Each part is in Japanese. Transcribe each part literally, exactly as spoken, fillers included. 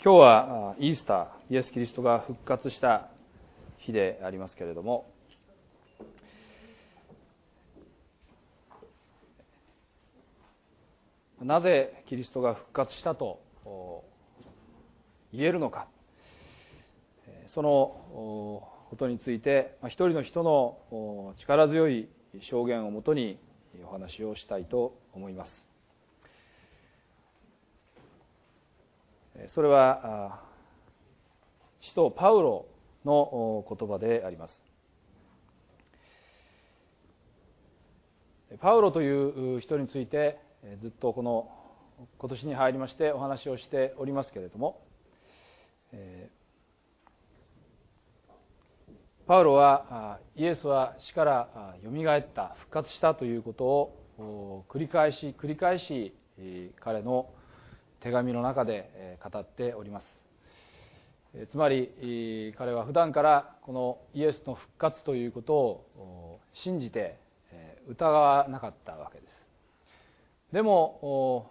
今日はイースター、イエス・キリストが復活した日でありますけれども、なぜキリストが復活したと言えるのか、そのことについて一人の人の力強い証言をもとにお話をしたいと思います。それは使徒パウロの言葉であります。パウロという人についてずっとこの今年に入りましてお話をしておりますけれども、パウロはイエスは死からよみがえった復活したということを繰り返し繰り返し彼の手紙の中で語っております。つまり彼は普段からこのイエスの復活ということを信じて疑わなかったわけです。でも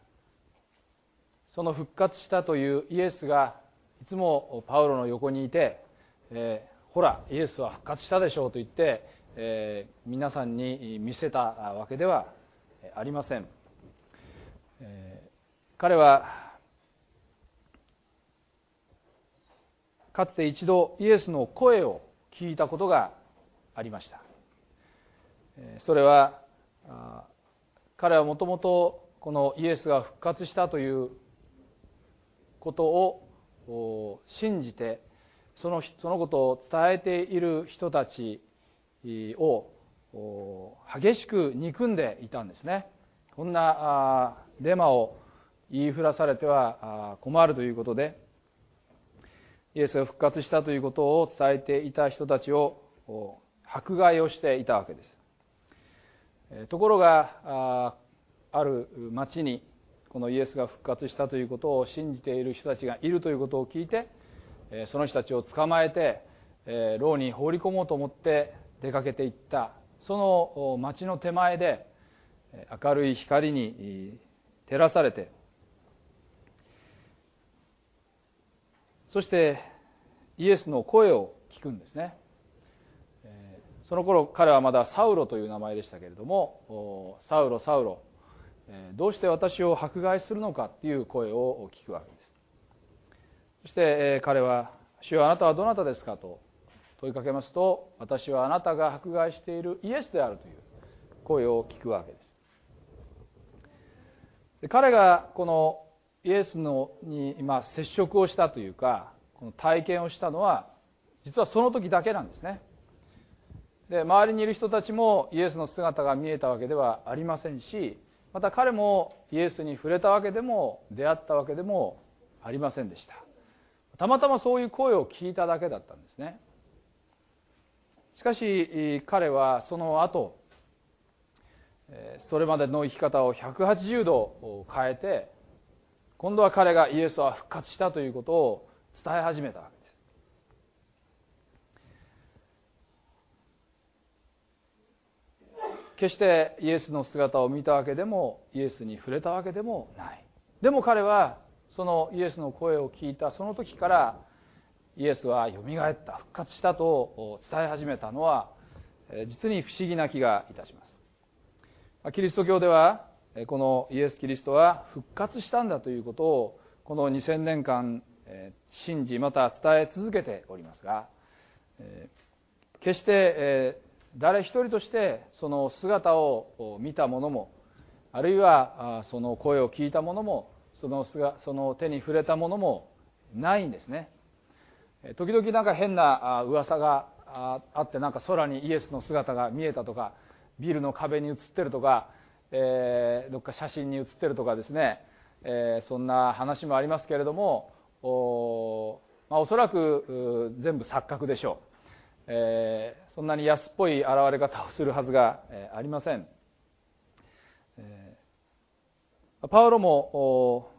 その復活したというイエスがいつもパウロの横にいて、えー、ほらイエスは復活したでしょうと言って、えー、皆さんに見せたわけではありません。えー彼はかつて一度イエスの声を聞いたことがありました。それは彼はもともとこのイエスが復活したということを信じてそのそのことを伝えている人たちを激しく憎んでいたんですね。こんなデマを言いふらされては困るということで、イエスが復活したということを伝えていた人たちを迫害をしていたわけです。ところがある町にこのイエスが復活したということを信じている人たちがいるということを聞いて、その人たちを捕まえて牢に放り込もうと思って出かけていった。その町の手前で明るい光に照らされて、そしてイエスの声を聞くんですね。その頃彼はまだサウロという名前でしたけれども、サウロサウロ、どうして私を迫害するのかという声を聞くわけです。そして彼は、主よあなたはどなたですかと問いかけますと、私はあなたが迫害しているイエスであるという声を聞くわけです。で彼がこのイエスのに今接触をしたというか、この体験をしたのは実はその時だけなんですね。で周りにいる人たちもイエスの姿が見えたわけではありませんし、また彼もイエスに触れたわけでも出会ったわけでもありませんでした。たまたまそういう声を聞いただけだったんですね。しかし彼はその後それまでの生き方をひゃくはちじゅうど変えて、今度は彼がイエスは復活したということを伝え始めたわけです。決してイエスの姿を見たわけでもイエスに触れたわけでもない。でも彼はそのイエスの声を聞いたその時からイエスはよみがえった復活したと伝え始めたのは実に不思議な気がいたします。キリスト教ではこのイエス・キリストは復活したんだということをこのにせんねんかん信じまた伝え続けておりますが、決して誰一人としてその姿を見た者も、あるいはその声を聞いた者も、そのその手に触れた者もないんですね。時々なんか変な噂があって、なんか空にイエスの姿が見えたとか、ビルの壁に映ってるとか、えー、どっか写真に写ってるとかですね、えー、そんな話もありますけれども、お,、まあ、おそらく全部錯覚でしょう、えー、そんなに安っぽい現れ方をするはずが、えー、ありません、えー、パウロも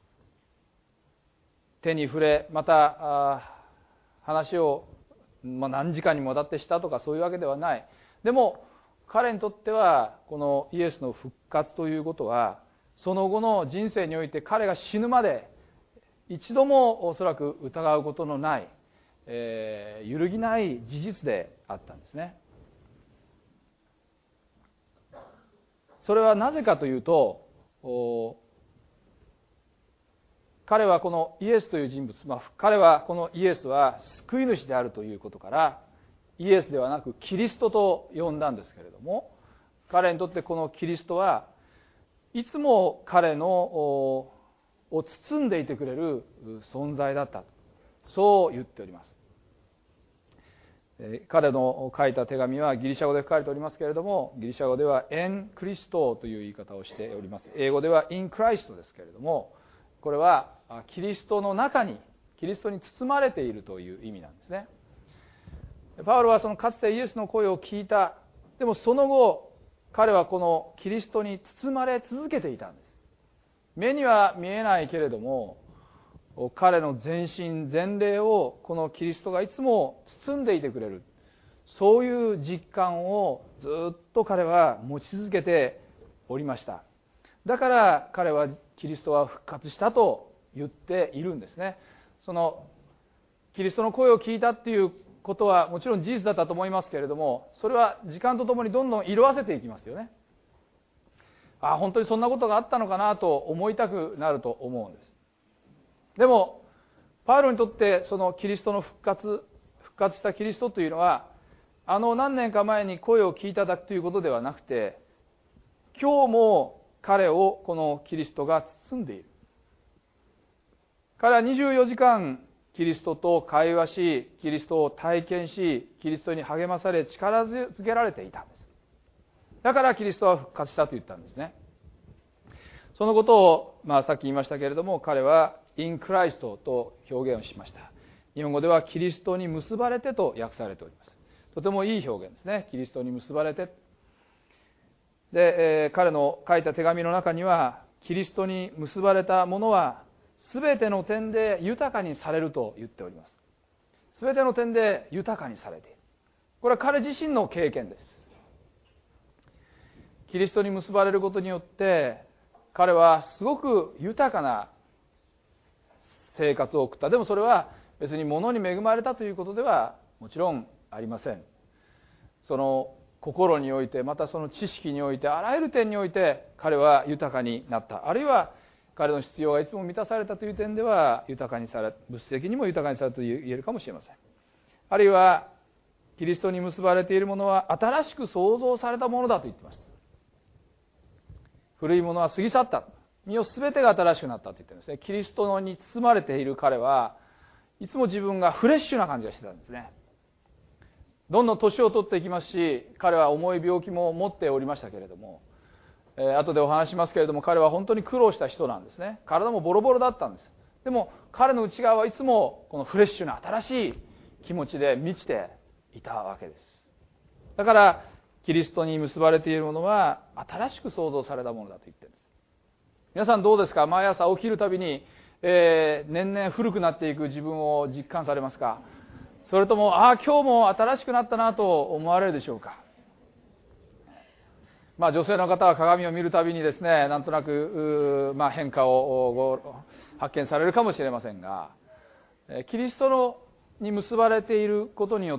手に触れ、また話を、まあ、何時間にもわたってしたとかそういうわけではない。でも彼にとってはこのイエスの復活ということは、その後の人生において彼が死ぬまで一度もおそらく疑うことのない、えー、揺るぎない事実であったんですね。それはなぜかというと、彼はこのイエスという人物、まあ、彼はこのイエスは救い主であるということからイエスではなくキリストと呼んだんですけれども、彼にとってこのキリストはいつも彼のを包んでいてくれる存在だった、そう言っております。彼の書いた手紙はギリシャ語で書かれておりますけれども、ギリシャ語ではエンクリストという言い方をしております。英語ではインクライストですけれども、これはキリストの中に、キリストに包まれているという意味なんですね。パウロはそのかつてイエスの声を聞いた。でもその後彼はこのキリストに包まれ続けていたんです。目には見えないけれども、彼の全身全霊をこのキリストがいつも包んでいてくれる、そういう実感をずっと彼は持ち続けておりました。だから彼はキリストは復活したと言っているんですね。そのキリストの声を聞いたっていうことはもちろん事実だったと思いますけれども、それは時間とともにどんどん色あせていきますよね。ああ、本当にそんなことがあったのかなと思いたくなると思うんです。でもパウロにとってそのキリストの復活復活したキリストというのは、あの何年か前に声を聞いただけということではなくて、今日も彼をこのキリストが包んでいる。彼はにじゅうよじかんキリストと会話し、キリストを体験し、キリストに励まされ力づけられていたんです。だからキリストは復活したと言ったんですね。そのことを、まあ、さっき言いましたけれども、彼はインクライストと表現をしました。日本語ではキリストに結ばれてと訳されております。とてもいい表現ですね。キリストに結ばれて。で、えー、彼の書いた手紙の中には、キリストに結ばれた者はすべての点で豊かにされると言っております。すべての点で豊かにされている。これは彼自身の経験です。キリストに結ばれることによって彼はすごく豊かな生活を送った。でもそれは別に物に恵まれたということではもちろんありません。その心において、またその知識において、あらゆる点において彼は豊かになった。あるいは彼の必要がいつも満たされたという点では豊かにされ、物質的にも豊かにされたと言えるかもしれません。あるいはキリストに結ばれているものは新しく創造されたものだと言っています。古いものは過ぎ去った。身をすべてが新しくなったと言ってるんですね。キリストに包まれている彼はいつも自分がフレッシュな感じがしてたんですね。どんどん年を取っていきますし、彼は重い病気も持っておりましたけれども、えー、後でお話しますけれども、彼は本当に苦労した人なんですね。体もボロボロだったんです。でも彼の内側はいつもこのフレッシュな新しい気持ちで満ちていたわけです。だからキリストに結ばれているものは新しく創造されたものだと言っているんです。皆さんどうですか？毎朝起きるたびに、えー、年々古くなっていく自分を実感されますか？それとも、ああ今日も新しくなったなと思われるでしょうか？まあ女性の方は鏡を見るたびにですね、なんとなく、まあ、変化を発見されるかもしれませんが、キリストのに結ばれていることによって、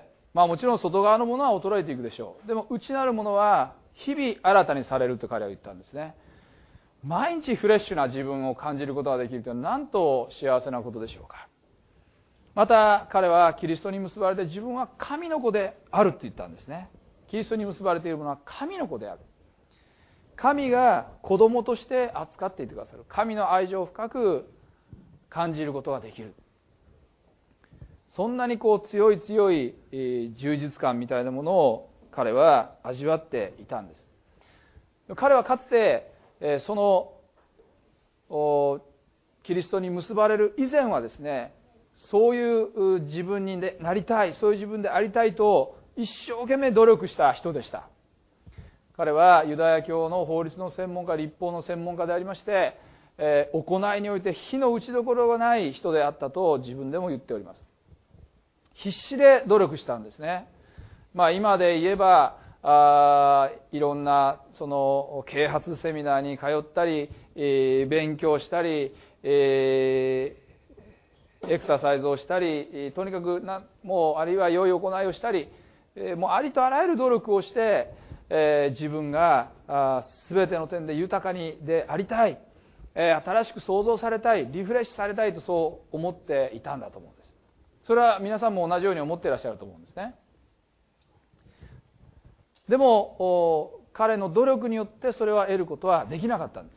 まあもちろん外側のものは衰えていくでしょう。でも内なるものは日々新たにされると彼は言ったんですね。毎日フレッシュな自分を感じることができるというのはなんと幸せなことでしょうか。また彼はキリストに結ばれて自分は神の子であると言ったんですね。キリストに結ばれているものは神の子である。神が子供として扱っていてくださる。神の愛情を深く感じることができる。そんなにこう強い強い充実感みたいなものを彼は味わっていたんです。彼はかつてそのキリストに結ばれる以前はですね、そういう自分になりたい、そういう自分でありたいと一生懸命努力した人でした。彼はユダヤ教の法律の専門家、律法の専門家でありまして、えー、行いにおいて火の打ちどころがない人であったと自分でも言っております。必死で努力したんですね。まあ今で言えばあいろんなその啓発セミナーに通ったり、えー、勉強したり、えー、エクササイズをしたり、とにかくなもうあるいは良い行いをしたり、えー、もうありとあらゆる努力をして、えー、自分があ全ての点で豊かにでありたい、えー、新しく創造されたい、リフレッシュされたいとそう思っていたんだと思うんです。それは皆さんも同じように思っていらっしゃると思うんですね。でも彼の努力によってそれは得ることはできなかったんです。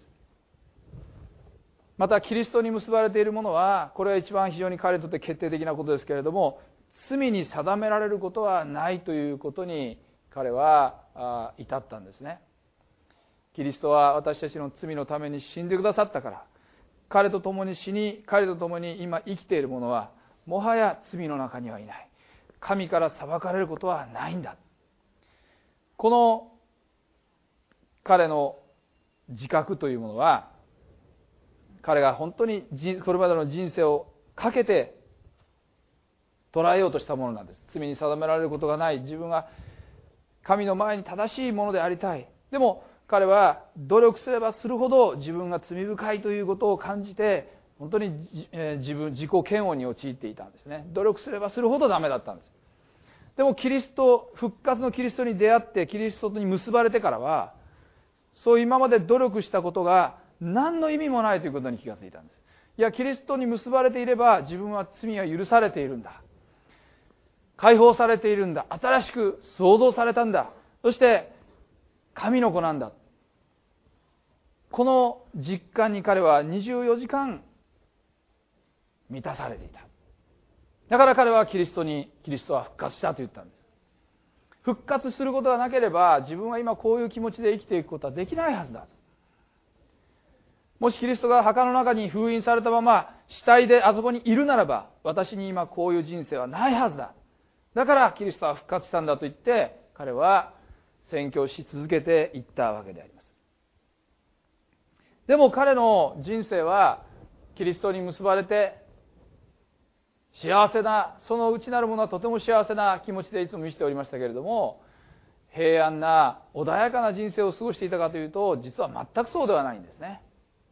またキリストに結ばれているものは、これは一番非常に彼にとって決定的なことですけれども、罪に定められることはないということに彼は至ったんですね。キリストは私たちの罪のために死んでくださったから、彼と共に死に、彼と共に今生きている者はもはや罪の中にはいない、神から裁かれることはないんだ。この彼の自覚というものは、彼が本当にこれまでの人生をかけて捉えようとしたものなんです。罪に定められることがない、自分は神の前に正しいものでありたい。でも彼は努力すればするほど自分が罪深いということを感じて、本当に自分自己嫌悪に陥っていたんですね。努力すればするほどダメだったんです。でもキリスト、復活のキリストに出会ってキリストに結ばれてからは、そう今まで努力したことが何の意味もないということに気がついたんです。いや、キリストに結ばれていれば自分は罪は許されているんだ、解放されているんだ、新しく創造されたんだ、そして神の子なんだ、この実感に彼はにじゅうよじかん満たされていた。だから彼はキリストに、キリストは復活したと言ったんです。復活することがなければ自分は今こういう気持ちで生きていくことはできないはずだ。もしキリストが墓の中に封印されたまま死体であそこにいるならば、私に今こういう人生はないはずだ。だからキリストは復活したんだと言って、彼は宣教し続けていったわけであります。でも彼の人生はキリストに結ばれて幸せな、その内なるものはとても幸せな気持ちでいつも見せておりましたけれども、平安な穏やかな人生を過ごしていたかというと、実は全くそうではないんですね。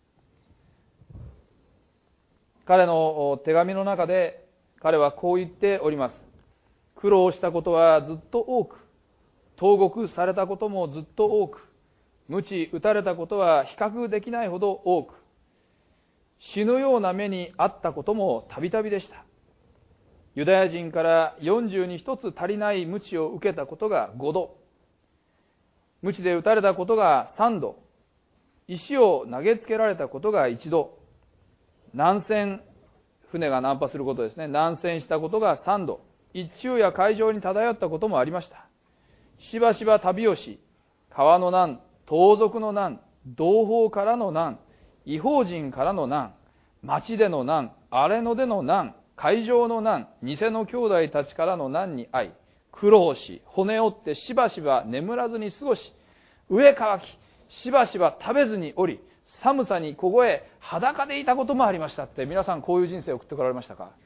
彼の手紙の中で彼はこう言っております。苦労したことはずっと多く、投獄されたこともずっと多く、鞭打たれたことは比較できないほど多く、死ぬような目にあったこともたびたびでした。ユダヤ人からよんじゅうにひとつ足りない鞭を受けたことがごど、鞭で打たれたことがさんど、石を投げつけられたことがいちど、難船、船が難破することですね、難船したことがさんど、一昼夜海上に漂ったこともありました。しばしば旅をし、川の難、盗賊の難、同胞からの難、異邦人からの難、町での難、荒れ野での難、海上の難、偽の兄弟たちからの難に遭い、苦労し、骨折ってしばしば眠らずに過ごし、飢え渇き、しばしば食べずにおり、寒さに凍え、裸でいたこともありましたって、皆さんこういう人生を送ってこられましたか？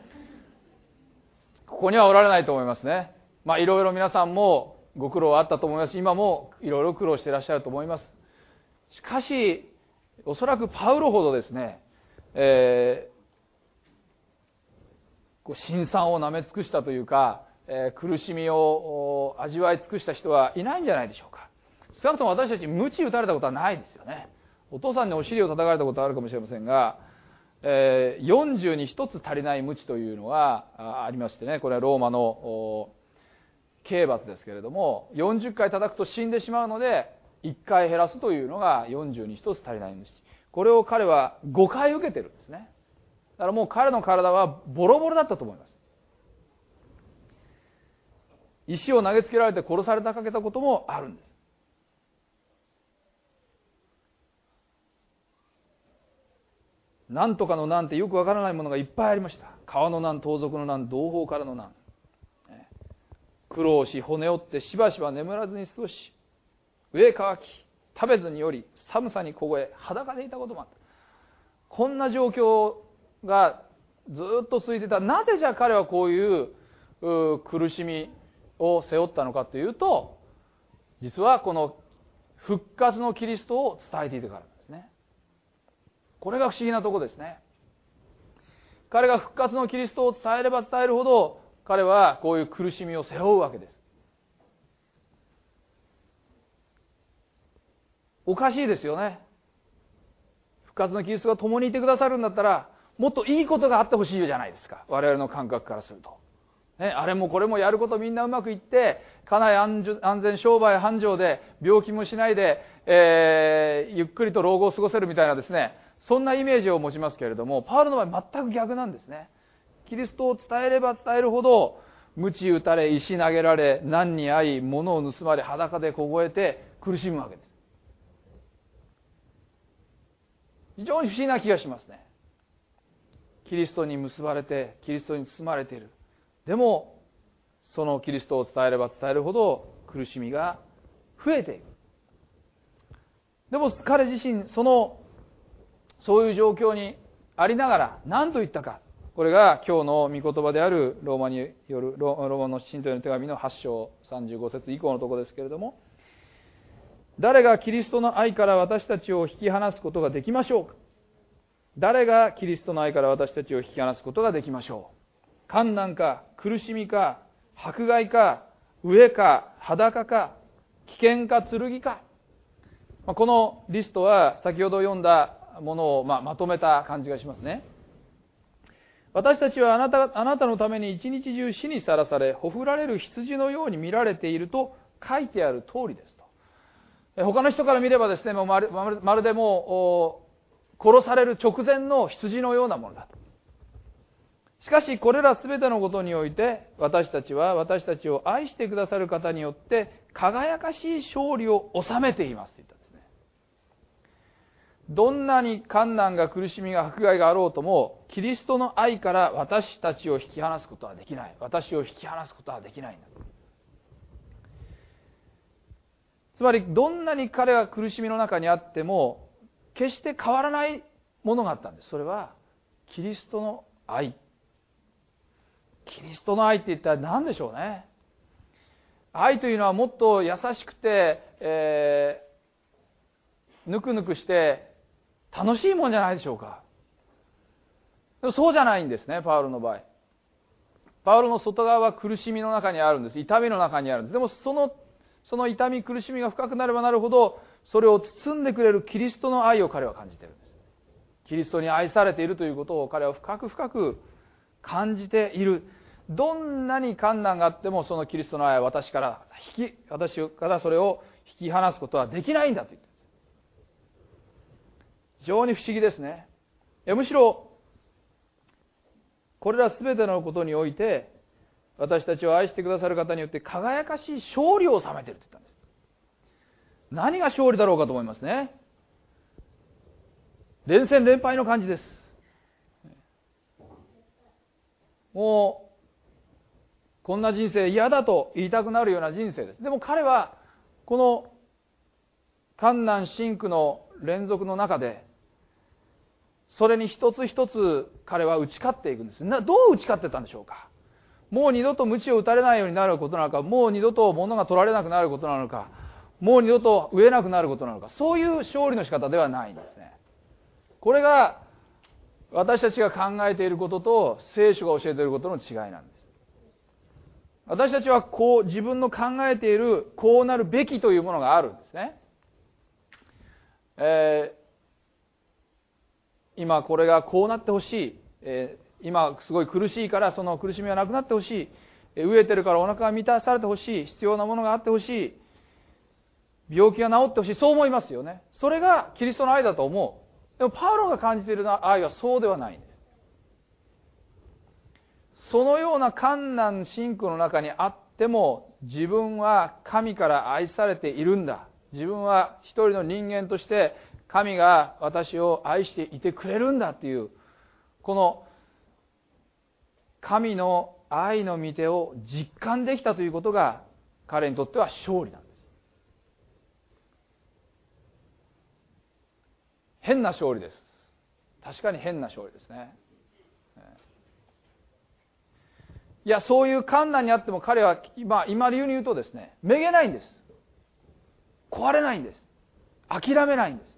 ここにはおられないと思いますね。まあいろいろ皆さんもご苦労はあったと思いますし、今もいろいろ苦労していらっしゃると思います。しかし、おそらくパウロほどですね、えー辛酸をなめ尽くしたというか、えー、苦しみを味わい尽くした人はいないんじゃないでしょうか。少なくとも私たち鞭打たれたことはないですよね。お父さんにお尻を叩かれたことはあるかもしれませんが、えー、よんじゅうにひとつ足りない鞭というのがありましてね、これはローマの刑罰ですけれども、よんじゅっかい叩くと死んでしまうのでいっかい減らすというのがよんじゅうにひとつ足りない鞭。これを彼はごかい受けてるんですね。だからもう彼の体はボロボロだったと思います。石を投げつけられて殺されたかけたこともあるんです。なんとかの難ってよくわからないものがいっぱいありました。川の難、盗賊の難、同胞からの難。苦労し、骨折ってしばしば眠らずに過ごし、飢え渇き、食べずにより、寒さに凍え、裸でいたこともあった。こんな状況がずっと続いていた。なぜじゃあ彼はこういう苦しみを背負ったのかというと、 実はこの復活のキリストを伝えていたからなんですね。これが不思議なところですね。彼が復活のキリストを伝えれば伝えるほど、彼はこういう苦しみを背負うわけです。おかしいですよね。復活のキリストが共にいてくださるんだったら、もっといいことがあってほしいじゃないですか。我々の感覚からすると。ね、あれもこれもやることみんなうまくいって、家内安全商売繁盛で、病気もしないで、えー、ゆっくりと老後を過ごせるみたいなですね、そんなイメージを持ちますけれども、パウロの場合全く逆なんですね。キリストを伝えれば伝えるほど、鞭打たれ、石投げられ、難に遭い、物を盗まれ、裸で凍えて苦しむわけです。非常に不思議な気がしますね。キリストに結ばれて、キリストに包まれている。でも、そのキリストを伝えれば伝えるほど苦しみが増えていく。でも彼自身、その、そういう状況にありながら何と言ったか。これが今日の御言葉であるローマによる、ローマの信徒への手紙のはち章さんじゅうご節以降のところですけれども、誰がキリストの愛から私たちを引き離すことができましょうか。誰がキリストの愛から私たちを引き離すことができましょう。患難か苦しみか迫害か飢えか裸か危険か剣か。このリストは先ほど読んだものをままとめた感じがしますね。私たちはあなた、あなたのために一日中死にさらされ、ほふられる羊のように見られていると書いてある通りですと。他の人から見ればですね、もうまる、まるでもう殺される直前の羊のようなものだと。しかしこれらすべてのことにおいて、私たちは私たちを愛してくださる方によって輝かしい勝利を収めていますと言ったんですね。どんなに困難が苦しみが迫害があろうとも、キリストの愛から私たちを引き離すことはできない。私を引き離すことはできないんだ。つまりどんなに彼が苦しみの中にあっても決して変わらないものがあったんです。それはキリストの愛。キリストの愛って一体何でしょうね。愛というのはもっと優しくて、えー、ぬくぬくして楽しいもんじゃないでしょうか。でもそうじゃないんですね、パウロの場合。パウロの外側は苦しみの中にあるんです。痛みの中にあるんです。でもそのその痛み苦しみが深くなればなるほど、それを包んでくれるキリストの愛を彼は感じているんです。キリストに愛されているということを彼は深く深く感じている。どんなに困難があっても、そのキリストの愛は私から引き、私からそれを引き離すことはできないんだと言っています。非常に不思議ですね。いやむしろこれらすべてのことにおいて、私たちを愛してくださる方によって輝かしい勝利を収めていると言ったんです。何が勝利だろうかと思いますね。連戦連敗の感じです。もうこんな人生嫌だと言いたくなるような人生です。でも彼はこの艱難辛苦の連続の中で、それに一つ一つ彼は打ち勝っていくんです。などう打ち勝ってたんでしょうか。もう二度と鞭を打たれないようになることなのか、もう二度と物が取られなくなることなのか、もう二度と飢えなくなることなのか、そういう勝利の仕方ではないんですね。これが私たちが考えていることと聖書が教えていることの違いなんです。私たちはこう自分の考えているこうなるべきというものがあるんですね。えー、今これがこうなってほしい、えー今すごい苦しいからその苦しみはなくなってほしい、飢えてるからお腹が満たされてほしい、必要なものがあってほしい、病気が治ってほしい、そう思いますよね。それがキリストの愛だと思う。でもパウロが感じている愛はそうではないんです。そのような困難辛苦の中にあっても、自分は神から愛されているんだ、自分は一人の人間として神が私を愛していてくれるんだっていう、この神の愛の御手を実感できたということが彼にとっては勝利なんです。変な勝利です。確かに変な勝利ですね。いや、そういう困難にあっても彼は今、今流に言うとですね、めげないんです。 壊れないんです。諦めないんです。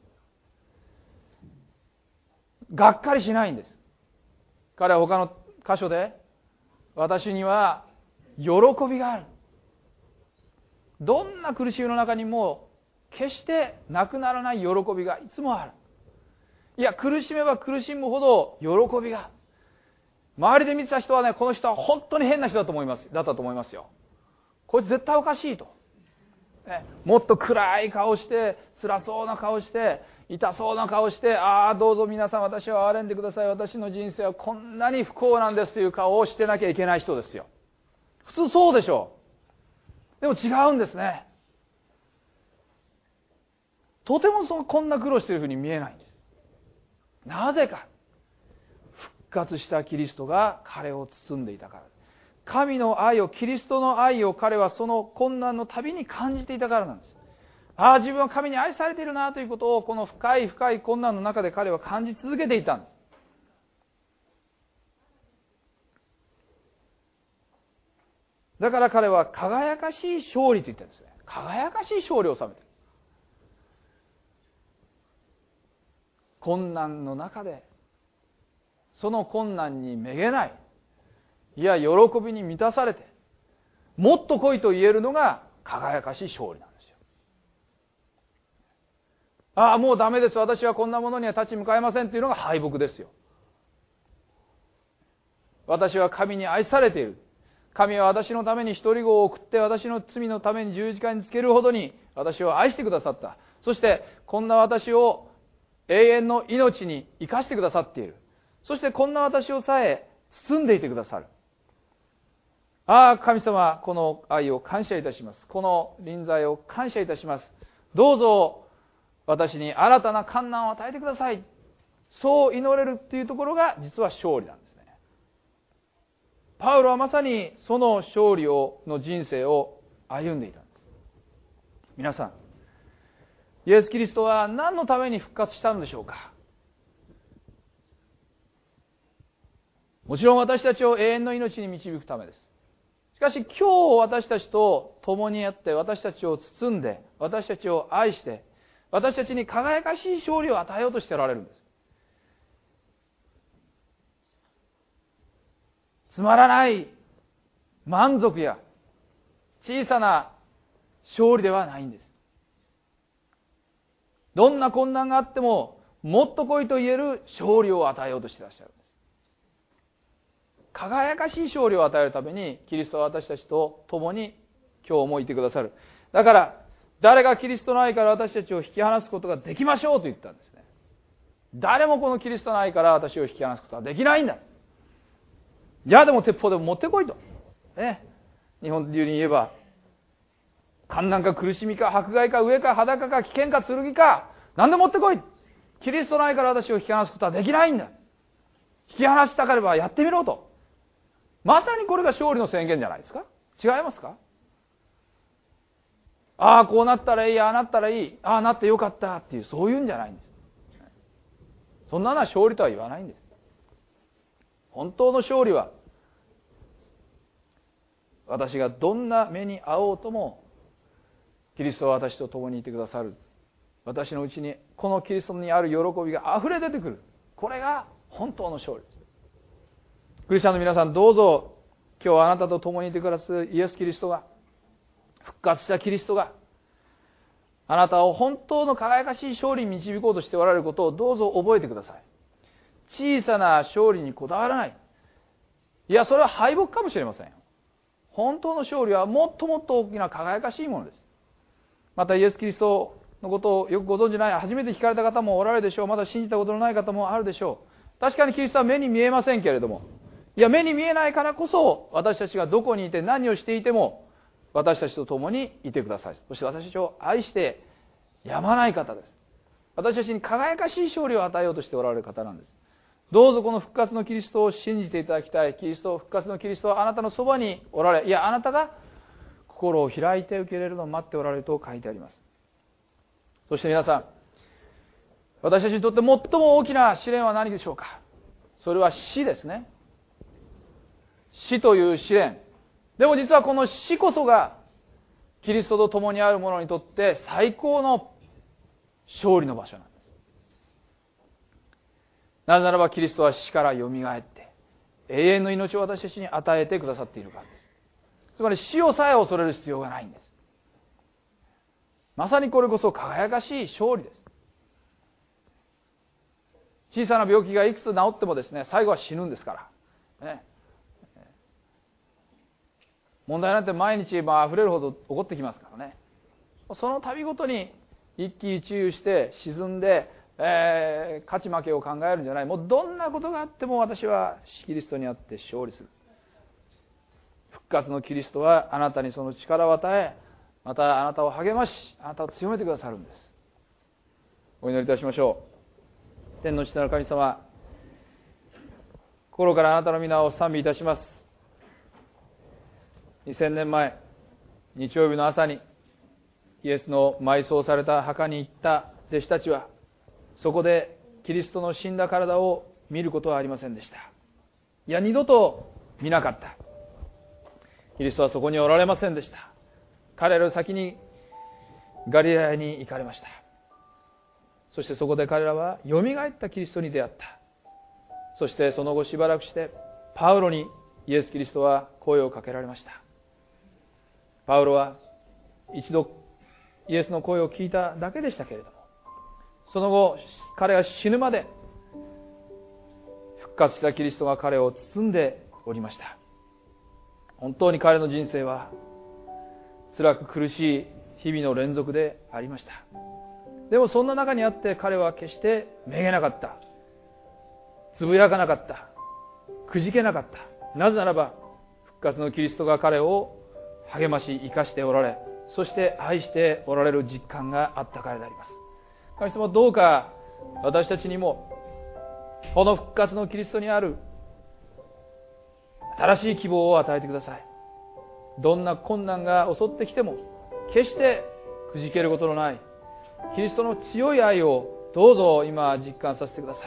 がっかりしないんです。彼は他の箇所で、私には喜びがある。どんな苦しみの中にも決してなくならない喜びがいつもある。いや、苦しめば苦しむほど喜びが。周りで見てた人はね、この人は本当に変な人だと思います、だったと思いますよ。こいつ絶対おかしいと。ね、もっと暗い顔して、辛そうな顔して、痛そうな顔して、ああ、どうぞ皆さん私を憐れんでください。私の人生はこんなに不幸なんですという顔をしてなきゃいけない人ですよ。普通そうでしょう。でも違うんですね。とてもそのこんな苦労しているふうに見えないんです。なぜか。復活したキリストが彼を包んでいたから。神の愛を、キリストの愛を彼はその困難のたびに感じていたからなんです。ああ、自分は神に愛されているなということを、この深い深い困難の中で彼は感じ続けていたんです。だから彼は輝かしい勝利と言ったんですね。輝かしい勝利を収めている。困難の中で、その困難にめげない、いや喜びに満たされて、もっと来いと言えるのが輝かしい勝利なんですよ。ああ、もうダメです、私はこんなものには立ち向かえませんというのが敗北ですよ。私は神に愛されている。神は私のために一人子を送って私の罪のために十字架につけるほどに私を愛してくださった。そしてこんな私を永遠の命に生かしてくださっている。そしてこんな私をさえ包んでいてくださる。ああ、神様、この愛を感謝いたします。この臨在を感謝いたします。どうぞ私に新たな観難を与えてください。そう祈れるっていうところが実は勝利なんですね。パウロはまさにその勝利をの人生を歩んでいたんです。皆さん、イエス・キリストは何のために復活したのでしょうか。もちろん私たちを永遠の命に導くためです。しかし今日私たちと共にあって、私たちを包んで、私たちを愛して、私たちに輝かしい勝利を与えようとしておられるんです。つまらない満足や小さな勝利ではないんです。どんな困難があってももっと来いと言える勝利を与えようとしていらっしゃるんです。輝かしい勝利を与えるためにキリストは私たちと共に今日もいてくださる。だから誰がキリストの愛から私たちを引き離すことができましょうと言ったんですね。誰もこのキリストの愛から私を引き離すことはできないんだ。じゃあでも鉄砲でも持ってこいと、ね、日本流に言えば困難か苦しみか迫害か飢えか裸か危険か剣か何でも持ってこい。キリストの愛から私を引き離すことはできないんだ。引き離したければやってみろと。まさにこれが勝利の宣言じゃないですか。違いますか。ああこうなったらいい、ああなったらいい、ああなってよかったっていう、そういうんじゃないんです。そんなのは勝利とは言わないんです。本当の勝利は私がどんな目に遭おうともキリストは私と共にいてくださる。私のうちにこのキリストにある喜びがあふれ出てくる。これが本当の勝利です。クリスチャンの皆さん、どうぞ今日あなたと共にいてくださるイエス・キリストが、復活したキリストがあなたを本当の輝かしい勝利に導こうとしておられることをどうぞ覚えてください。小さな勝利にこだわらない。いや、それは敗北かもしれません。本当の勝利はもっともっと大きな輝かしいものです。またイエス・キリストのことをよくご存じない、初めて聞かれた方もおられるでしょう。まだ信じたことのない方もあるでしょう。確かにキリストは目に見えませんけれども、いや目に見えないからこそ私たちがどこにいて何をしていても私たちと共にいてください。そして私たちを愛してやまない方です。私たちに輝かしい勝利を与えようとしておられる方なんです。どうぞこの復活のキリストを信じていただきたい。キリスト、復活のキリストはあなたのそばにおられ、いやあなたが心を開いて受け入れるのを待っておられると書いてあります。そして皆さん、私たちにとって最も大きな試練は何でしょうか。それは死ですね。死という試練。でも実はこの死こそがキリストと共にある者にとって最高の勝利の場所なんです。なぜならばキリストは死からよみがえって永遠の命を私たちに与えてくださっているからです。つまり死をさえ恐れる必要がないんです。まさにこれこそ輝かしい勝利です。小さな病気がいくつ治ってもですね、最後は死ぬんですから、ね、問題なんて毎日まあ溢れるほど起こってきますからね。その度ごとに一喜一憂して沈んで、えー、勝ち負けを考えるんじゃない。もうどんなことがあっても私はキリストにあって勝利する。復活のキリストはあなたにその力を与え、またあなたを励まし、あなたを強めてくださるんです。お祈りいたしましょう。天の父なる神様、心からあなたの皆を賛美いたします。にせんねんまえ日曜日の朝にイエスの埋葬された墓に行った弟子たちは、そこでキリストの死んだ体を見ることはありませんでした。いや、二度と見なかった。キリストはそこにおられませんでした。彼らより先にガリラヤに行かれました。そしてそこで彼らはよみがえったキリストに出会った。そしてその後しばらくしてパウロにイエス・キリストは声をかけられました。パウロは一度イエスの声を聞いただけでしたけれども、その後彼が死ぬまで復活したキリストが彼を包んでおりました。本当に彼の人生は辛く苦しい日々の連続でありました。でもそんな中にあって彼は決してめげなかった、つぶやかなかった、くじけなかった。なぜならば復活のキリストが彼を励まし生かしておられ、そして愛しておられる実感があったからであります。神様、どうか私たちにもこの復活のキリストにある新しい希望を与えてください。どんな困難が襲ってきても決してくじけることのないキリストの強い愛をどうぞ今実感させてください。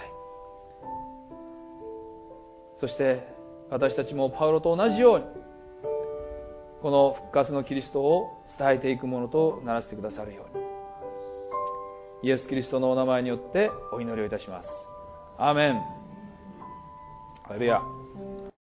そして私たちもパウロと同じようにこの復活のキリストを伝えていくものとならせてくださるように、イエス・キリストのお名前によってお祈りをいたします。アーメン。ハレルヤ。